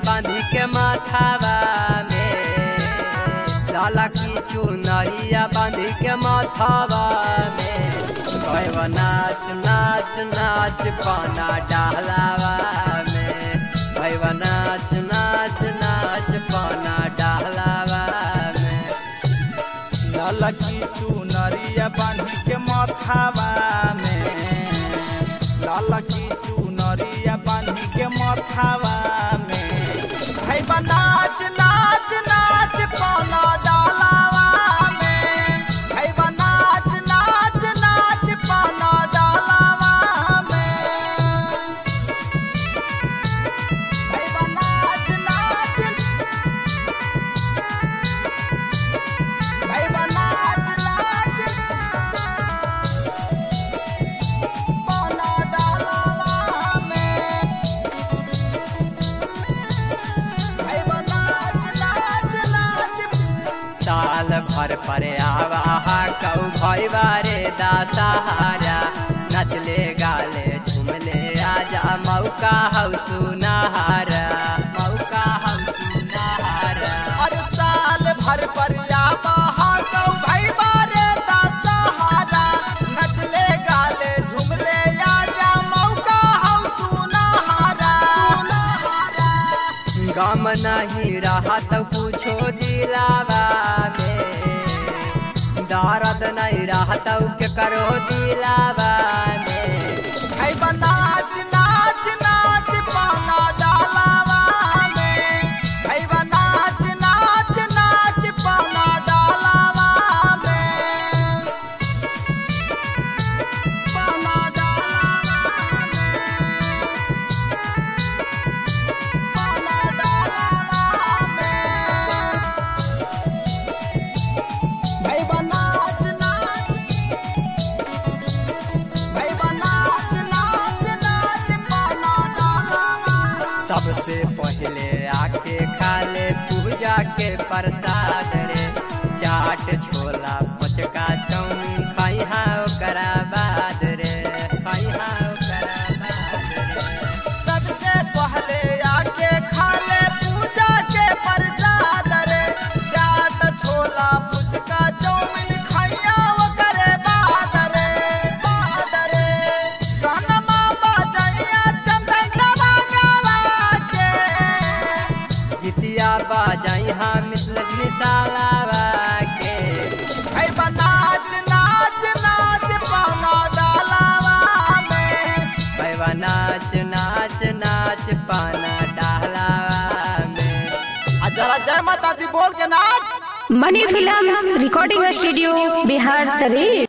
बांधी के माथावा में, लाला की चुनरिया बांधी के माथावा में। भैया नाच नाच नाच पाना डालावा में, भैया नाच नाच नाच पाना डालावा में। लाला की चुनरिया बांधी के माथावा में, लाला की चुनरिया बांधी के माथावा में। भैया नाच नाच नाच पाना डालावा में, भैया नाच नाच नाच पाना डालावा में। भैया नाच नाच, भैया नाच नाच पाना डालावा में। भैया नाच नाच नाच। साल भर पर आवा कौ भैया रे दासहारा, नचले गाले झूमले आजा मौका हौ सुनहारा, मौका हौ सुनहारा। और साल भर पर आवा कौ भैया रे दासहारा, नचले गाले झूमले आजा मौका हौ सुनहारा, सुनहारा। गम नहीं रहा तो कुछो दिलावा में, दर्द नहीं रहा तो के करो दिलावा में। भैया नाच नाच नाच पाना डालावा में, भैया नाच नाच नाच पाना डालावा में। पाना डालावा में, पाना डालावा में। भैया नाच नाच, भैया नाच नाच नाच पाना डालावा। सबसे पहले आके खाले पूजा के प्रसाद रे, चाट छोला पुचका चाउमीन खैहा ओकरा बाद रे, खैहा ओकरा बाद रे। सबसे पहले आके खाले पूजा के प्रसाद रे, चाट छोला पुचका चाउमीन खैया ओकरे बाद रे, बाद रे। सनमा बजैया चंदन गवा के, गीतिया बाजाई हम मिसालावा के। भैया नाच नाच नाच पाना डालावा में, भैया नाच नाच नाच पाना डालावा में। जरा जय माता दी बोल के नाच। Mani films recording studio Bihar शरीफ।